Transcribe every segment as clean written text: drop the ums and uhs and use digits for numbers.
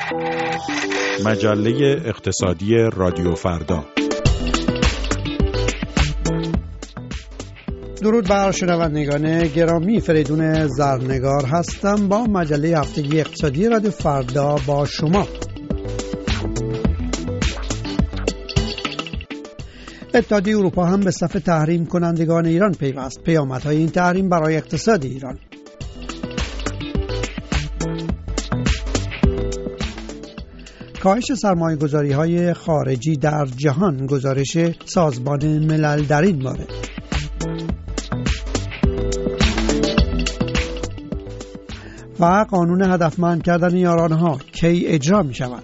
مجله اقتصادی رادیو فردا. درود بر شنوندگان گرامی، فریدون زرنگار هستم با مجله هفتگی اقتصادی رادیو فردا با شما. اتحادیه اروپا هم به صف تحریم کنندگان ایران پیوست. پیامدهای این تحریم برای اقتصاد ایران. کاهش سرمایه‌گذاری‌های خارجی در جهان، گزارش سازمان ملل در این باره. و قانون هدفمند کردن یارانه‌ها کی اجرا می‌شود؟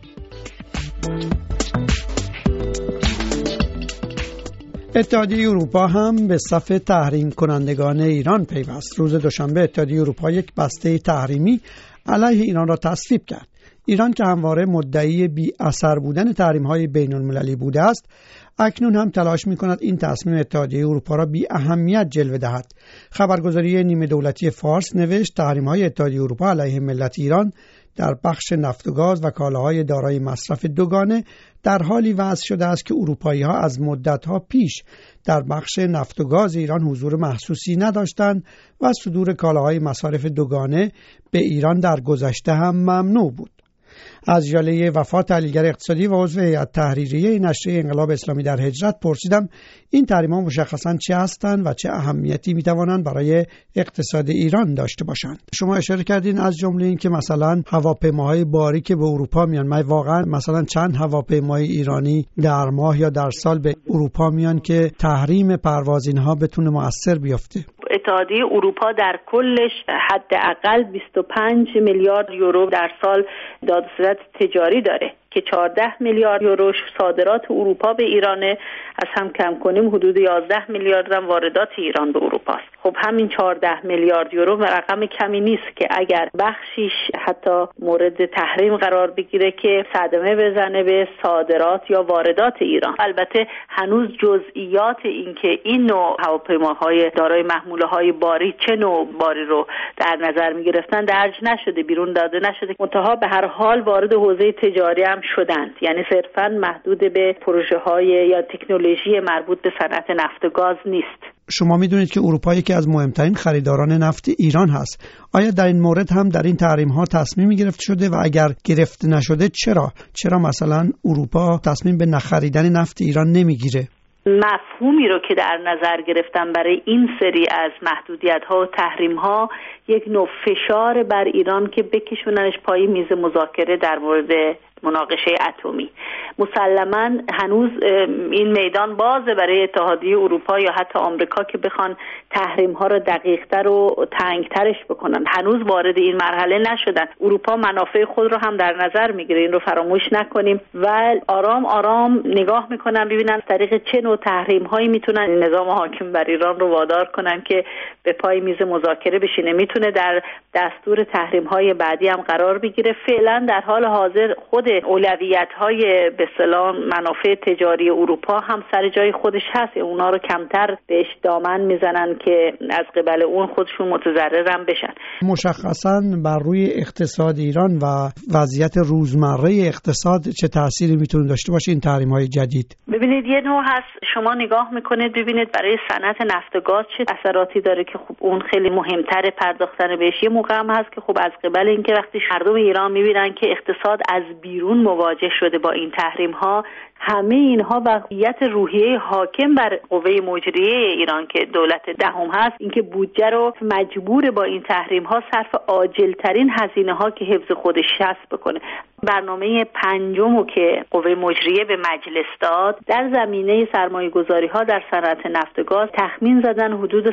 اتحادیه اروپا هم به صف تحریم کنندگان ایران پیوست. روز دوشنبه اتحادیه اروپا یک بسته تحریمی علیه ایران را تصویب کرد. ایران که همواره مدعی بی اثر بودن تحریم‌های بین‌المللی بوده است، اکنون هم تلاش می‌کند این تصمیم اتحادیه اروپا را بی اهمیت جلوه دهد. خبرگزاری نیمه دولتی فارس نوشت تحریم‌های اتحادیه اروپا علیه ملت ایران در بخش نفت و گاز و کالاهای دارای مصرف دوگانه در حالی وضع شده است که اروپایی‌ها از مدت‌ها پیش در بخش نفت و گاز ایران حضور محسوسی نداشتند و صدور کالاهای مصارف دوگانه به ایران در گذشته هم ممنوع بود. از ژاله وفا، تحلیلگر اقتصادی و عضو هیئت تحریریه نشریه انقلاب اسلامی در هجرت پرسیدم این تحریم‌ها مشخصاً چه هستند و چه اهمیتی می‌توانند برای اقتصاد ایران داشته باشند. شما اشاره کردین از جمله این که مثلا هواپیماهای باری که به اروپا میان، واقعا مثلا چند هواپیمای ایرانی در ماه یا در سال به اروپا میان که تحریم پرواز اینها بتونه مؤثر بیفته؟ اتحادیه اروپا در کلش حداقل 25 میلیارد یورو در سال داد و ستد تجاری داره که 14 میلیارد یوروش صادرات اروپا به ایرانه. از هم کم کنیم حدود 11 میلیارد هم واردات ایران به اروپا است. خب همین 14 میلیارد یورو رقم کمی نیست که اگر بخشیش حتی مورد تحریم قرار بگیره که صدمه بزنه به صادرات یا واردات ایران. البته هنوز جزئیات این که این نوع هواپیماهای دارای محموله‌های باری چه نوع باری رو در نظر می‌گرفتن درج نشده، بیرون داده نشده. منتها به هر حال وارد حوزه تجاری هم شدند، یعنی صرفاً محدود به پروژه‌های یا تکنولوژی مربوط به صنعت نفت و گاز نیست. شما میدونید که اروپا یکی از مهمترین خریداران نفت ایران هست. آیا در این مورد هم در این تحریم‌ها تصمیمی گرفته شده و اگر گرفته نشده چرا مثلا اروپا تصمیم به نخریدن نفت ایران نمیگیره؟ مفهومی رو که در نظر گرفتن برای این سری از محدودیت‌ها و تحریم‌ها یک نوع فشار بر ایران که بکشوننش پای میز مذاکره در مورد مناقشه اتمی. مسلماً هنوز این میدان بازه برای اتحادیه اروپا یا حتی آمریکا که بخوان تحریم‌ها رو دقیق‌تر و تنگ‌ترش بکنن. هنوز وارد این مرحله نشدن. اروپا منافع خود رو هم در نظر میگیره، این رو فراموش نکنیم و آرام آرام نگاه میکنن ببینن از طریق چه نوع تحریم‌هایی میتونن نظام حاکم بر ایران رو وادار کنن که به پای میز مذاکره بشینه. میتونه در دستور تحریم‌های بعدی هم قرار بگیره. فعلا در حال حاضر خود اولویت‌های به اصطلاح منافع تجاری اروپا هم سر جای خودش هست. اونا رو کمتر بهش دامن میزنن که از قبل اون خودشون متضررم بشن. مشخصاً بر روی اقتصاد ایران و وضعیت روزمره اقتصاد چه تأثیری میتونه داشته باشه این تحریم‌های جدید؟ ببینید یه نوع هست، شما نگاه میکنید ببینید برای صنعت نفت و گاز چه اثراتی داره که خب اون خیلی مهمتره پرداختن بهش. یه موقع هم هست که خب از قبل اینکه وقتی مردم ایران میبینن که اقتصاد از بیرون مواجه شده با این تحریم‌ها، همه اینها وضعیت روحیه حاکم بر قوه مجریه ایران که دولت دهم هست، اینکه بودجه رو مجبور با این تحریم‌ها صرف عاجل‌ترین هزینه‌ها که حفظ خودش هست بکنه. برنامه پنجمو که قوه مجریه به مجلس داد در زمینه سرمایه‌گذاری‌ها در صنعت نفت و گاز تخمین زدن حدود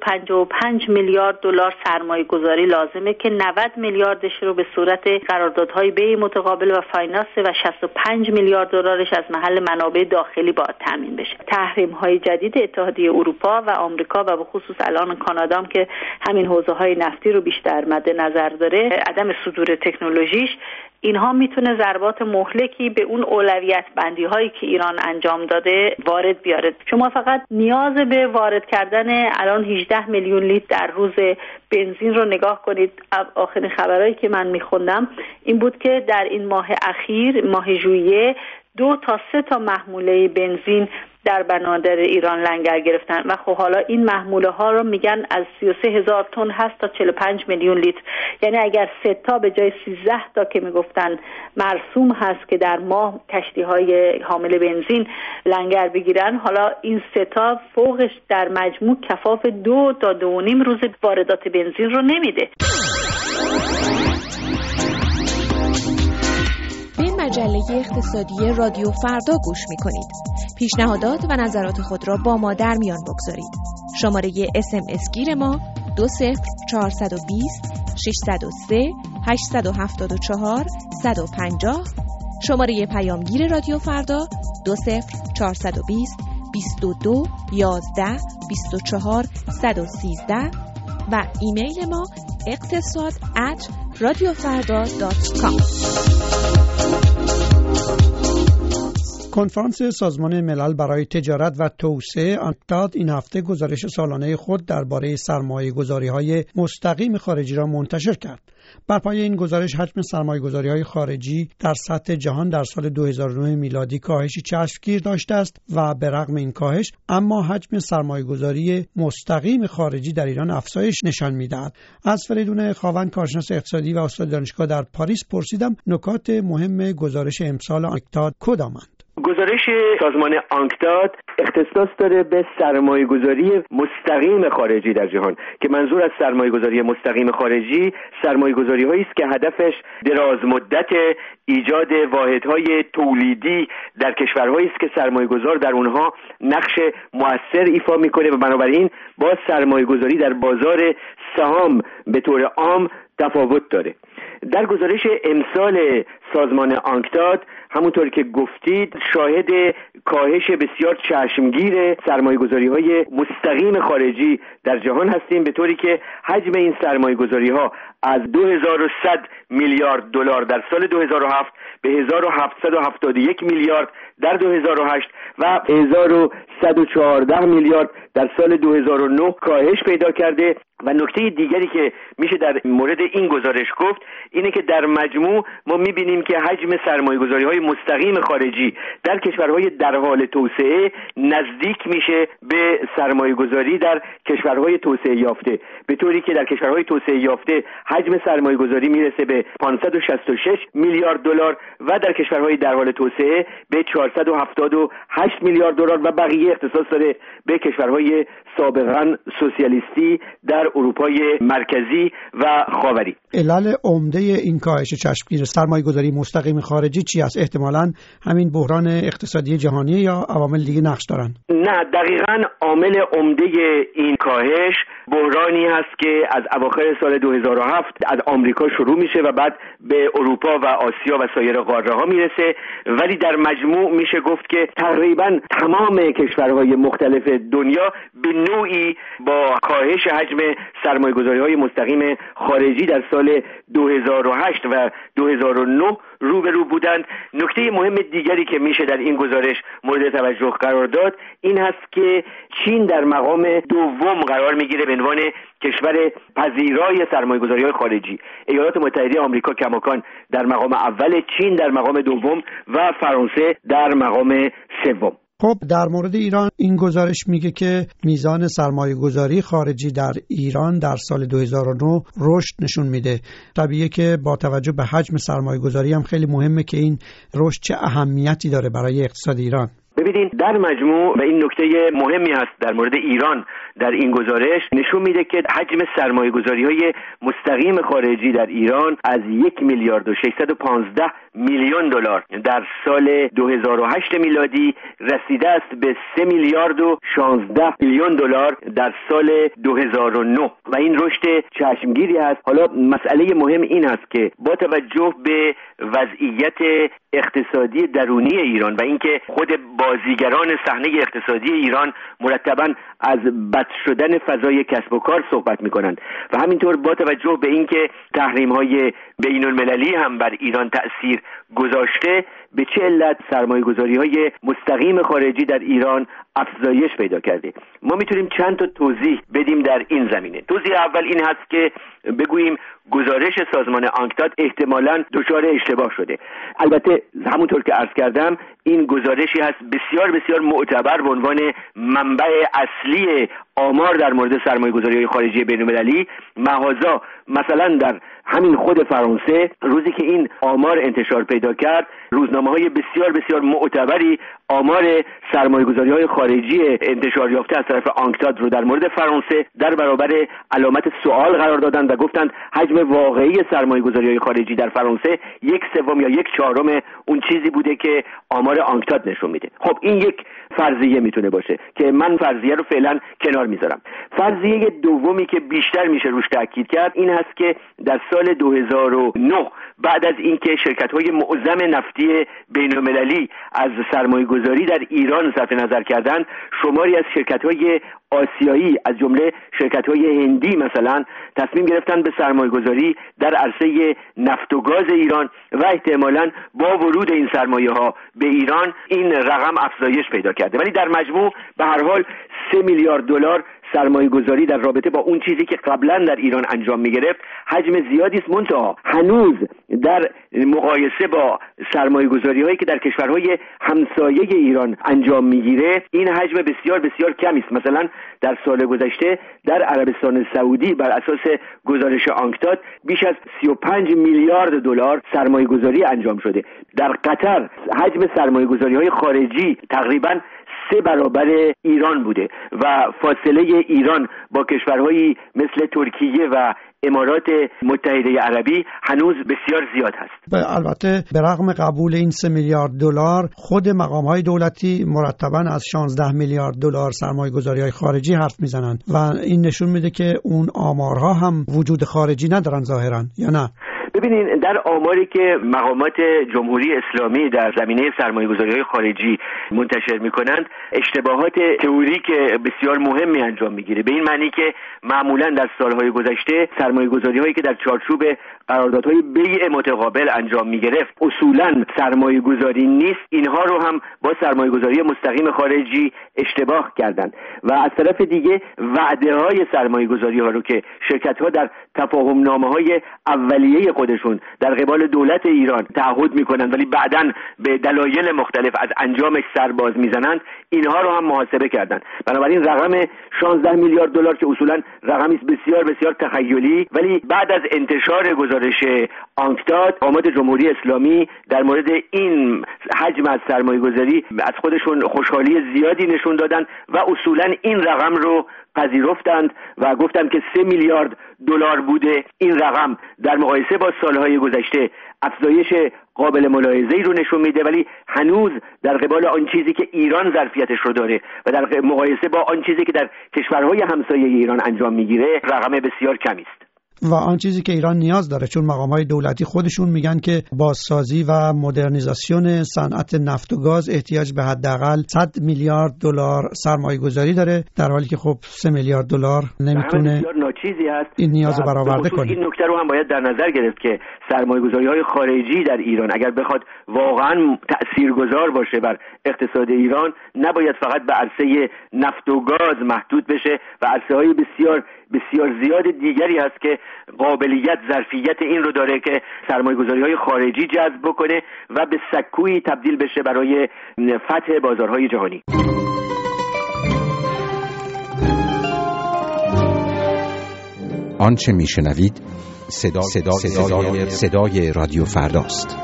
155 میلیارد دلار سرمایه‌گذاری لازمه که 90 میلیاردش رو به صورت قراردادهای بیع متقابل و فایننس و 65 میلیارد دلارش از محل منابع داخلی باید تامین بشه. تحریم‌های جدید اتحادیه اروپا و آمریکا و به خصوص الان کانادا که همین حوزه‌های نفتی رو بیشتر مد نظر داره، عدم صدور تکنولوژیش اینها میتونه ضربات مهلکی به اون اولویت بندی هایی که ایران انجام داده وارد بیاره. شما فقط نیاز به وارد کردن الان 18 میلیون لیتر در روز بنزین رو نگاه کنید. آخرین خبرهایی که من میخوندم این بود که در این ماه اخیر، ماه ژوئیه، 2 تا 3 تا محموله بنزین در بنادر ایران لنگر گرفتن و خب حالا این محموله ها رو میگن از 33,000 تن هست تا 45 میلیون لیتر. یعنی اگر 3 تا به جای 13 تا که میگفتن مرسوم هست که در ماه کشتی های حامل بنزین لنگر بگیرن، حالا این 3 تا فوقش در مجموع کفاف 2 تا 2.5 روز واردات بنزین رو نمیده. به مجله اقتصادی رادیو فردا گوش میکنید. پیشنهادات و نظرات خود را با ما در میان بگذارید. شماره SMS گیر ما 20420 603 874 150. شماره پیامگیر رادیو فردا 20420 22 11 24 113 و ایمیل ما اقتصاد@radiofarda.com. کنفرانس سازمان ملل برای تجارت و توسعه آنکتاد این هفته گزارش سالانه خود درباره سرمایه‌گذاری‌های مستقیم خارجی را منتشر کرد. بر پایه این گزارش حجم سرمایه‌گذاری‌های خارجی در سطح جهان در سال 2009 میلادی کاهشی چشمگیر داشته است و به رغم این کاهش اما حجم سرمایه‌گذاری مستقیم خارجی در ایران افزایش نشان می‌دهد. از فریدون خاوند کارشناس اقتصادی و استاد دانشگاه در پاریس پرسیدم نکات مهم گزارش امسال آنکتاد کدامند؟ گزارش سازمان آنکتاد اختصاص داره به سرمایه‌گذاری مستقیم خارجی در جهان که منظور از سرمایه‌گذاری مستقیم خارجی سرمایه‌گذاری‌هایی است که هدفش دراز مدت ایجاد واحدهای تولیدی در کشورهایی است که سرمایه‌گذار در اونها نقش مؤثر ایفا می‌کنه و بنابراین با سرمایه‌گذاری در بازار سهام به طور عام تفاوت داره. در گزارش امسال سازمان آنکتاد همونطور که گفتید شاهد کاهش بسیار چشمگیر سرمایه‌گذاری‌های مستقیم خارجی در جهان هستیم، به طوری که حجم این سرمایه‌گذاری‌ها از 2100 میلیارد دلار در سال 2007 به 1771 میلیارد در 2008 و 1114 میلیارد در سال 2009 کاهش پیدا کرده. و نکته دیگری که میشه در مورد این گزارش گفت اینه که در مجموع ما میبینیم که حجم سرمایه‌گذاری‌های مستقیم خارجی در کشورهای در حال توسعه نزدیک میشه به سرمایه‌گذاری در کشورهای توسعه یافته، به طوری که در کشورهای توسعه یافته حجم سرمایه‌گذاری میرسه به 566 میلیارد دلار و در کشورهای در حال توسعه به 478 میلیارد دلار و بقیه اختصاص داره به کشورهای سابقاً سوسیالیستی در اروپای مرکزی و خاوری. علل عمده این کاهش چشمگیر سرمایه‌گذاری مستقیم خارجی چی است؟ احتمالاً همین بحران اقتصادی جهانی یا عوامل دیگه نقش دارن؟ نه، دقیقاً عامل عمده این کاهش بحرانی هست که از اواخر سال 2007 از آمریکا شروع میشه و بعد به اروپا و آسیا و سایر قاره ها میرسه، ولی در مجموع میشه گفت که تقریباً تمام کشورهای مختلف دنیا به نوعی با کاهش حجم سرمایه‌گذاری‌های مستقیم خارجی در سال 2008 و 2009 روبرو بودند. نکته مهم دیگری که میشه در این گزارش مورد توجه قرار داد این هست که چین در مقام دوم قرار میگیره به عنوان کشور پذیرای سرمایه‌گذاری‌های خارجی. ایالات متحده آمریکا کماکان در مقام اول، چین در مقام دوم و فرانسه در مقام سوم. خب در مورد ایران این گزارش میگه که میزان سرمایه‌گذاری خارجی در ایران در سال 2009 رشد نشون میده. طبیعیه که با توجه به حجم سرمایه‌گذاری هم خیلی مهمه که این رشد چه اهمیتی داره برای اقتصاد ایران. ببینید در مجموع و این نکته مهمی هست در مورد ایران در این گزارش نشون میده که حجم سرمایه‌گذاری‌های مستقیم خارجی در ایران از 1 میلیارد و 615 میلیون دلار در سال 2008 میلادی رسیده است به 3 میلیارد و 16 میلیون دلار در سال 2009 و این رشد چشمگیری هست. حالا مسئله مهم این هست که با توجه به وضعیت اقتصادی درونی ایران و اینکه خود بازیگران صحنه اقتصادی ایران مرتباً از بد شدن فضای کسب و کار صحبت میکنند و همینطور با توجه به اینکه تحریم‌های بین‌المللی هم بر ایران تأثیر گذاشته، به چه علت سرمایه‌گذاری‌های مستقیم خارجی در ایران افزایش پیدا کرده. ما میتونیم چند تا توضیح بدیم در این زمینه. توضیح اول این هست که بگوییم گزارش سازمان آنکتاد احتمالاً دچار اشتباه شده. البته همونطور که عرض کردم این گزارشی هست بسیار بسیار معتبر به عنوان منبع اصلی آمار در مورد سرمایه‌گذاری‌های خارجی بین‌المللی. مغازه مثلا در همین خود فرانسه روزی که این آمار انتشار پیدا کرد، روزنامه‌های بسیار بسیار معتبری آمار سرمایه‌گذاری‌های خارجی انتشار یافته از طرف آنکتاد رو در مورد فرانسه در برابر علامت سوال قرار دادن و گفتند حجم واقعی سرمایه‌گذاری‌های خارجی در فرانسه 1/3 یا 1/4 اون چیزی بوده که آمار آنکتاد نشون میده. خب این یک فرضیه میتونه باشه که من فرضیه رو فعلا کنار میذارم. فرضیه دومی که بیشتر میشه روش تاکید کرد این هست که در سال 2009 بعد از اینکه شرکت‌های معظم نفتی بین‌المللی از سرمایه‌گذاری در ایران صرف نظر کردند، شماری از شرکت‌های آسیایی از جمله شرکت‌های هندی مثلا تصمیم گرفتن به سرمایه‌گذاری در عرصه نفت و گاز ایران و احتمالاً با ورود این سرمایه‌ها به ایران این رقم افزایش پیدا کرده. ولی در مجموع به هر حال 3 میلیارد دلار سرمایه‌گذاری در رابطه با اون چیزی که قبلا در ایران انجام می‌گرفت حجم زیادی است. منتها هنوز در مقایسه با سرمایه‌گذاری‌هایی که در کشورهای همسایه ایران انجام می‌گیره این حجم بسیار بسیار کمی است. مثلا در سال گذشته در عربستان سعودی بر اساس گزارش آنکتاد بیش از 35 میلیارد دلار سرمایه‌گذاری انجام شده. در قطر حجم سرمایه‌گذاری‌های خارجی تقریباً 3 برابر ایران بوده و فاصله ایران با کشورهایی مثل ترکیه و امارات متحده عربی هنوز بسیار زیاد هست. البته به رغم قبول این 3 میلیارد دلار خود مقام‌های دولتی مرتباً از 16 میلیارد دلار سرمایه‌گذاری‌های خارجی حرف میزنند و این نشون میده که اون آمارها هم وجود خارجی ندارن ظاهراً، یا نه؟ ببینید در آماری که مقامات جمهوری اسلامی در زمینه سرمایه‌گذاری‌های خارجی منتشر می‌کنند اشتباهات تئوریک بسیار مهمی انجام می‌گیره، به این معنی که معمولاً در سال‌های گذشته سرمایه‌گذاری‌هایی که در چارچوب قراردادهای بیع متقابل انجام می‌گرفت اصولاً سرمایه‌گذاری نیست. اینها رو هم با سرمایه‌گذاری مستقیم خارجی اشتباه کردند و از طرف دیگه وعده‌های سرمایه‌گذاری‌ها رو که شرکت‌ها در تفاهم‌نامه‌های اولیه خودشون در قبال دولت ایران تعهد میکنند ولی بعداً به دلایل مختلف از انجامش سر باز میزنند، اینها رو هم محاسبه کردند. بنابراین رقم 16 میلیارد دلار که اصولاً رقمی بسیار بسیار تخیلی، ولی بعد از انتشار گزارش آنکتاد مقامات جمهوری اسلامی در مورد این حجم از سرمایه‌گذاری از خودشون خوشحالی زیادی نشون دادن و اصولاً این رقم رو پذیرفتند و گفتند که 3 میلیارد دلار بوده. این رقم در مقایسه با سالهای گذشته افزایش قابل ملاحظه‌ای رو نشون میده، ولی هنوز در قبال آن چیزی که ایران ظرفیتش رو داره و در مقایسه با آن چیزی که در کشورهای همسایه ایران انجام میگیره رقم بسیار کمی است. و آن چیزی که ایران نیاز داره، چون مقامات دولتی خودشون میگن که بازسازی و مدرنیزاسیون صنعت نفت و گاز احتیاج به حداقل 100 میلیارد دلار سرمایه گذاری داره، در حالی که خب 3 میلیارد دلار نمیتونه بسیار ناچیزی هست این نیاز رو برآورده کنه. این نکته رو هم باید در نظر گرفت که سرمایه‌گذاری‌های خارجی در ایران اگر بخواد واقعا تاثیرگذار باشه بر اقتصاد ایران نباید فقط به عرصه نفت و گاز محدود بشه و عرصه‌های بسیار بسیار زیاد دیگری هست که قابلیت ظرفیت این رو داره که سرمایه‌گذاری‌های خارجی جذب بکنه و به سکویی تبدیل بشه برای فتح بازارهای جهانی. آنچه میشنوید صدای رادیو فرداست.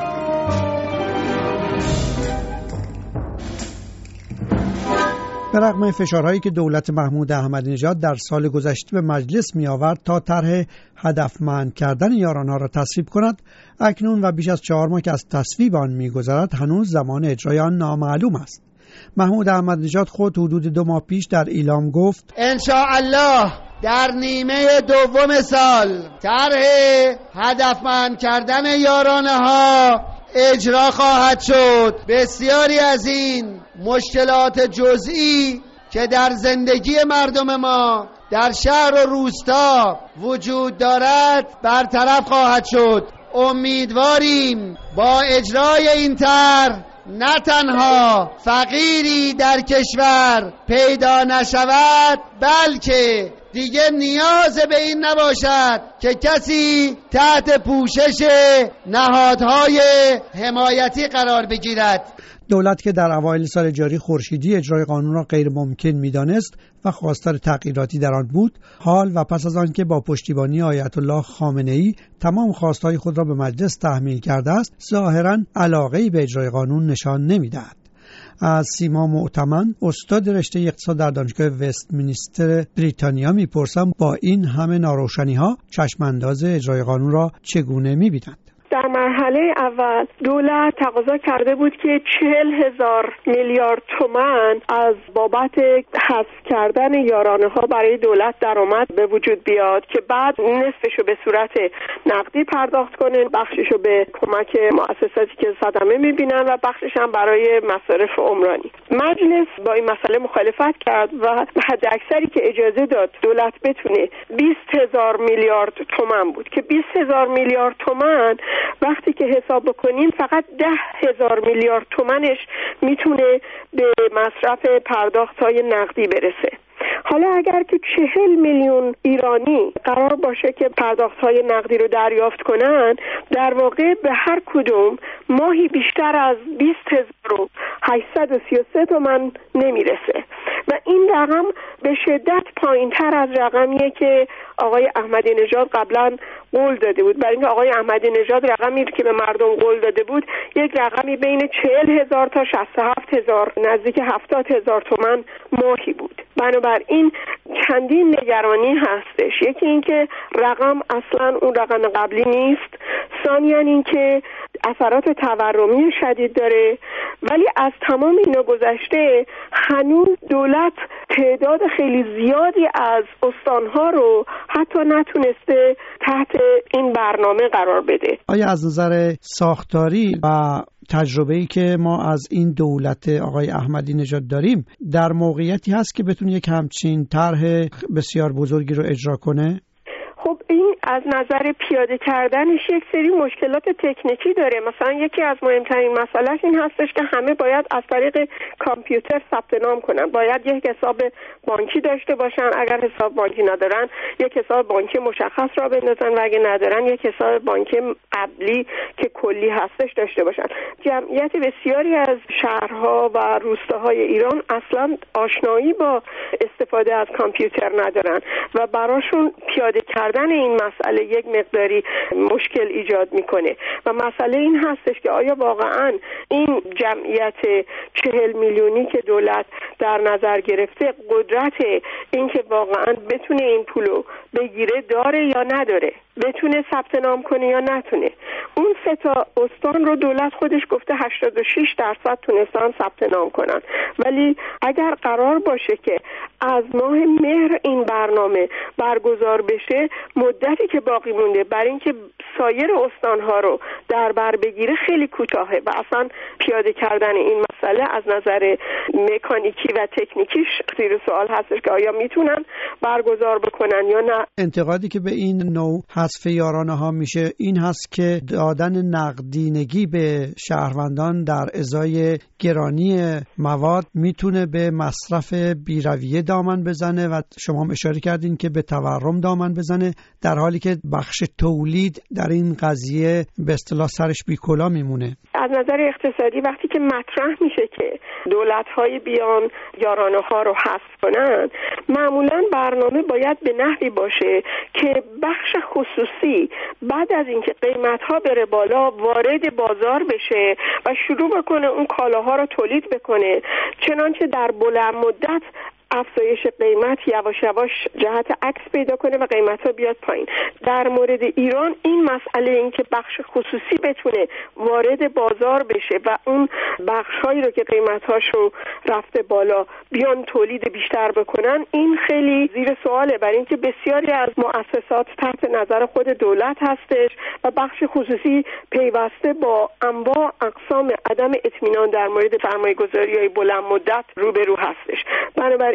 به رغم فشارهایی که دولت محمود احمدی نژاد در سال گذشته به مجلس می آورد تا طرح هدفمند کردن یارانه را تصویب کند، اکنون و بیش از 4 ماه که از تصویب آن می گذرد هنوز زمان اجرای آن نامعلوم است. محمود احمدی نژاد خود حدود 2 ماه پیش در ایلام گفت انشاءالله در نیمه دوم سال طرح هدفمند کردن یارانه ها اجرا خواهد شد. بسیاری از این مشکلات جزئی که در زندگی مردم ما در شهر و روستا وجود دارد برطرف خواهد شد. امیدواریم با اجرای این طرح نه تنها فقیری در کشور پیدا نشود، بلکه دیگه نیاز به این نباشد که کسی تحت پوشش نهادهای حمایتی قرار بگیرد. دولت که در اوایل سال جاری خورشیدی اجرای قانون را غیر ممکن می‌دانست و خواستار تغییراتی در آن بود، حال و پس از آن که با پشتیبانی آیت الله خامنه‌ای تمام خواستهای خود را به مجلس تحمیل کرده است، ظاهراً علاقه‌ای به اجرای قانون نشان نمی‌دهد. از سیما معتمن، استاد رشته اقتصاد در دانشگاه وستمینستر بریتانیا میپرسم با این همه ناروشنی‌ها چشمانداز اجرای قانون را چگونه می‌بینند؟ در مرحله اول دولت تقاضا کرده بود که 40,000 میلیارد تومان از بابت حذف کردن یارانه ها برای دولت درآمد به وجود بیاد که بعد نصفشو به صورت نقدی پرداخت کنن، بخششو به کمک مؤسساتی که صدمه میبینن و بخشش هم برای مصارف عمرانی. مجلس با این مسئله مخالفت کرد و حد اکثری که اجازه داد دولت بتونه 20,000 میلیارد تومان بود که 20,000 میلیارد تومان وقتی که حساب بکنیم فقط 10,000 میلیارد تومنش میتونه به مصرف پرداخت‌های نقدی برسه. حالا اگر که 40 میلیون ایرانی قرار باشه که پرداخت‌های نقدی رو دریافت کنن، در واقع به هر کدوم ماهی بیشتر از 20,833 تومان نمیرسه و این رقم به شدت پایین‌تر از رقمیه که آقای احمدی نژاد قبلا قول داده بود. برای اینکه آقای احمدی نژاد رقمی که به مردم قول داده بود یک رقمی بین 40,000 تا 67,000 نزدیک 70,000 تومان ماهی بود. بنابراین چندین نگرانی هستش. یکی این که رقم اصلا اون رقم قبلی نیست، ثانیاً این که اثرات تورمی شدید داره، ولی از تمام اینا گذشته هنوز دولت تعداد خیلی زیادی از استانها رو حتی نتونسته تحت این برنامه قرار بده. آیا از نظر ساختاری و تجربه‌ای که ما از این دولت آقای احمدی نژاد داریم در موقعیتی هست که بتونه یک همچین طرح بسیار بزرگی رو اجرا کنه؟ خب این از نظر پیاده کردنش یک سری مشکلات تکنیکی داره. مثلا یکی از مهمترین مسائل این هستش که همه باید از طریق کامپیوتر ثبت نام کنن، باید یک حساب بانکی داشته باشن، اگر حساب بانکی ندارن یک حساب بانکی مشخص را بندازن و اگر ندارن یک حساب بانکی قبلی که کلی هستش داشته باشن. جمعیت بسیاری از شهرها و روستاهای ایران اصلا آشنایی با استفاده از کامپیوتر ندارن و براشون پیاده کردن این مسئله یک مقداری مشکل ایجاد میکنه و مسئله این هستش که آیا واقعا این جمعیت 40 میلیونی که دولت در نظر گرفته قدرت این که واقعا بتونه این پولو بگیره داره یا نداره، بتونه ثبت نام کنه یا نتونه. اون 3 تا استان رو دولت خودش گفته 86% تونستن ثبت نام کنن، ولی اگر قرار باشه که از ماه مهر این برنامه برگزار بشه، مدتی که باقی مونده برای اینکه سایر استانها رو در بر بگیره خیلی کوتاهه و اصلا پیاده کردن این مسئله از نظر مکانیکی و تکنیکیش زیر سوال هستش که آیا میتونن برگزار بکنن یا نه. انتقادی که به این نوع حذف یارانه ها میشه این هست که دادن نقدینگی به شهروندان در ازای گرانی مواد میتونه به مصرف بیرویه دامن بزنه و شما هم اشاره کردین که به تورم دامن بزنه، در حالی که بخش تولید در این قضیه به اصطلاح سرش بیکلا میمونه. از نظر اقتصادی وقتی که مطرح میشه که دولت‌های بیان یارانه ها رو حذف کنن، معمولاً برنامه باید به نحوی باشه که بخش خصوصی بعد از اینکه قیمت‌ها بره بالا وارد بازار بشه و شروع بکنه اون کالاها رو تولید بکنه، چنانچه در بلند مدت افزایش قیمت یواش یواش جهت عکس پیدا کنه و قیمت‌ها بیاد پایین. در مورد ایران این مسئله این که بخش خصوصی بتونه وارد بازار بشه و اون بخش‌هایی رو که قیمت‌هاش رو رفته بالا بیان تولید بیشتر بکنن، این خیلی زیر سواله، برای اینکه بسیاری از مؤسسات تحت نظر خود دولت هستش و بخش خصوصی پیوسته با انواع اقسام عدم اطمینان در مورد سرمایه‌گذاری‌های بلند مدت روبرو هستش. بنابراین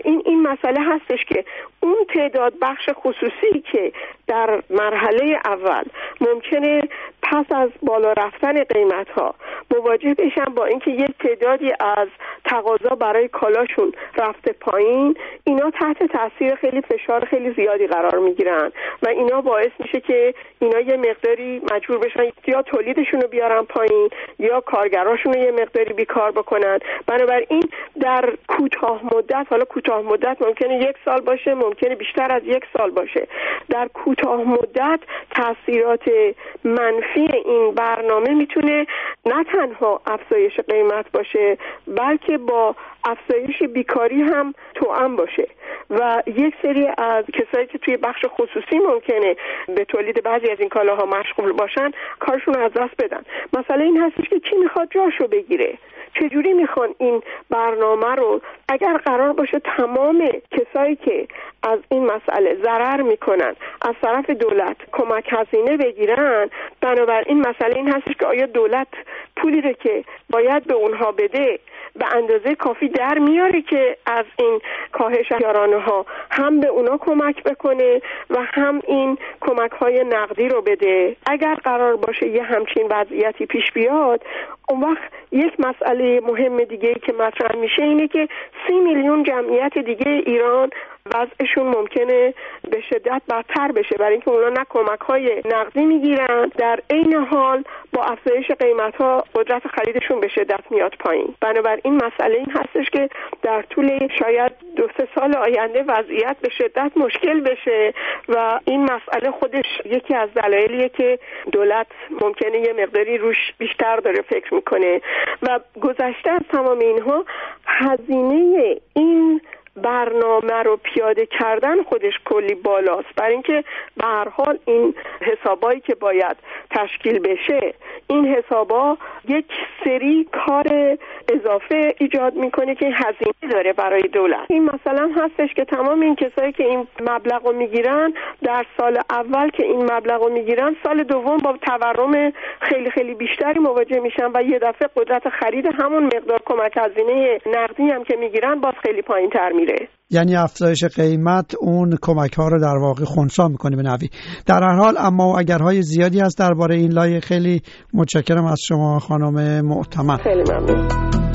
بنابراین این مسئله هستش که اون تعداد بخش خصوصی که در مرحله اول ممکنه پس از بالا رفتن قیمت ها مواجه بشن با اینکه یک تعدادی از تقاضا برای کالاشون رفته پایین، اینا تحت تاثیر خیلی فشار خیلی زیادی قرار میگیرن و اینا باعث میشه که اینا یه مقداری مجبور بشن یا تولیدشون رو بیارن پایین یا کارگراشون رو یه مقداری بیکار بکنن. بنابراین در کوتاه مدت، حالا کوتاه مدت ممکنه 1 سال باشه، ممکنه بیشتر از 1 سال باشه، در کوتاه مدت تاثیرات منفی این برنامه میتونه نه تنها افزایش قیمت باشه بلکه با افزایش بیکاری هم توأم باشه و یک سری از کسایی که توی بخش خصوصی ممکنه به تولید بعضی از این کالاها مشغول باشن کارشون رو از دست بدن. مسئله این هستش که کی میخواد جاشو بگیره؟ چجوری میخوان این برنامه رو، اگر قرار باشه تمام کسایی که از این مسئله ضرر میکنن از طرف دولت کمک هزینه بگیرن، بنابراین مسئله این هستش که آیا دولت پولی رو که باید به اونها بده به اندازه کافی در میاره که از این کاهش یارانه ها هم به اونا کمک بکنه و هم این کمک های نقدی رو بده. اگر قرار باشه یه همچین وضعیتی پیش بیاد، اون وقت یک مسئله مهم دیگه‌ای که مطرح میشه اینه که 30 میلیون جمعیت دیگه ایران وضعشون ممکنه به شدت بدتر بشه، برای اینکه اونا نه کمک‌های نقدی میگیرن، در عین حال با افزایش قیمت‌ها قدرت خریدشون به شدت میاد پایین. بنابراین مسئله این هستش که در طول شاید 2-3 سال آینده وضعیت به شدت مشکل بشه و این مسئله خودش یکی از دلایلیه که دولت ممکنه یه مقداری روش بیشتر داره فکر میکنه و گذشته از تمام اینها هزینه این برنامه رو پیاده کردن خودش کلی بالاست، برای اینکه به هر حال این حسابایی که باید تشکیل بشه، این حسابا یک سری کار اضافه ایجاد میکنه که هزینه داره برای دولت. این مثلا هستش که تمام این کسایی که این مبلغ رو میگیرن در سال اول که این مبلغ رو میگیرن، سال دوم با تورم خیلی خیلی بیشتری مواجه میشن و یه دفعه قدرت خرید همون مقدار کمک هزینه نقدی هم که میگیرن باز خیلی پایین تر میره. یعنی افزایش قیمت اون کمک ها رو در واقع خنثی میکنه به نوعی. در هر حال اما اگرهای زیادی هست درباره این لایه. خیلی متشکرم از شما خانم معتمد. خیلی ممنون.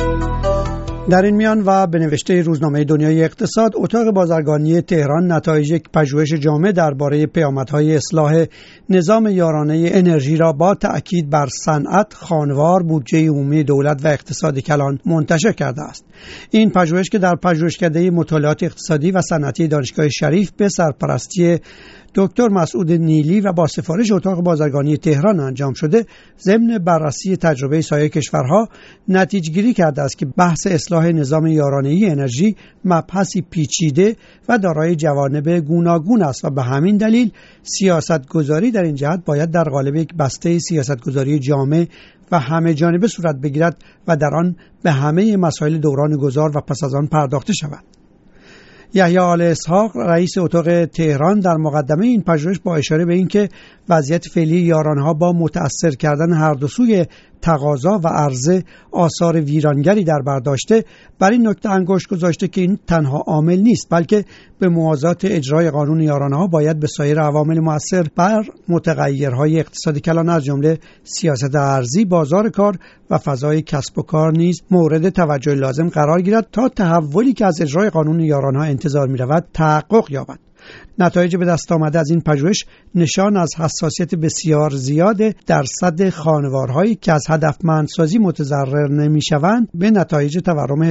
در این میان و به نوشته روزنامه دنیای اقتصاد، اتاق بازرگانی تهران نتایج یک پژوهش جامع درباره پیامدهای اصلاح نظام یارانه انرژی را با تأکید بر صنعت، خانوار، بودجه عمومی دولت و اقتصاد کلان منتشر کرده است. این پژوهش که در پژوهشکده مطالعات اقتصادی و صنعتی دانشگاه شریف به سرپرستی دکتر مسعود نیلی و با سفارش اتاق بازرگانی تهران انجام شده، ضمن بررسی تجربه سایر کشورها نتیجه‌گیری کرده است که بحث اصلاح نظام یارانه‌ای انرژی مبحثی پیچیده و دارای جوانب گوناگون است و به همین دلیل سیاستگذاری در این جهت باید در قالب یک بسته سیاستگذاری جامع و همه جانبه صورت بگیرد و در آن به همه مسائل دوران گذار و پس از آن پرداخته شود. یحیی آل اسحاق رئیس اتاق تهران در مقدمه این پژوهش با اشاره به اینکه وضعیت فعلی یارانه‌ها با متأثر کردن هر دو سوی تقاضا و عرضه آثار ویرانگری در بر داشته، بر این نکته انگشت گذاشته که این تنها عامل نیست، بلکه به موازات اجرای قانون یارانه‌ها باید به سایر عوامل مؤثر بر متغیرهای اقتصادی کلان از جمله سیاست ارزی، بازار کار و فضای کسب و کار نیز مورد توجه لازم قرار گیرد تا تحولی که از اجرای قانون یارانه‌ها انتظار می‌رود تحقق یابد. نتایج به دست آمده از این پژوهش نشان از حساسیت بسیار زیاد درصد خانوارهایی که از هدفمندسازی متضرر نمیشوند به نتایج تورم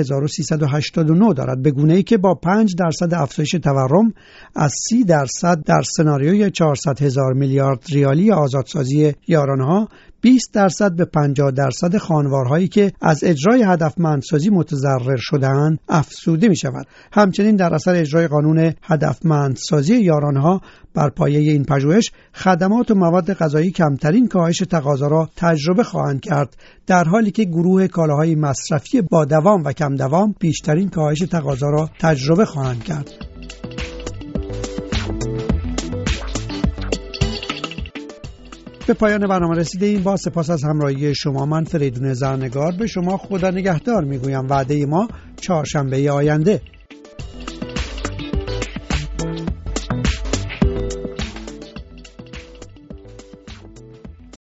1389 دارد، به گونه‌ای که با 5% افزایش تورم از 30% در سناریوی 400,000 میلیارد ریالی آزادسازی یارانه‌ها 20% به 50% خانوارهایی که از اجرای هدفمندسازی متضرر شده‌اند افزوده می شود. همچنین در اثر اجرای قانون هدفمندسازی یارانه‌ها بر پایه این پژوهش خدمات و مواد غذایی کمترین کاهش تقاضا را تجربه خواهند کرد، در حالی که گروه کالاهای مصرفی با دوام و کم دوام بیشترین کاهش تقاضا را تجربه خواهند کرد. به پایان برنامه رسیدیم. با سپاس از همراهی شما، من فریدون زرنگار به شما خدا نگهدار میگویم. وعده ما چهارشنبه آینده.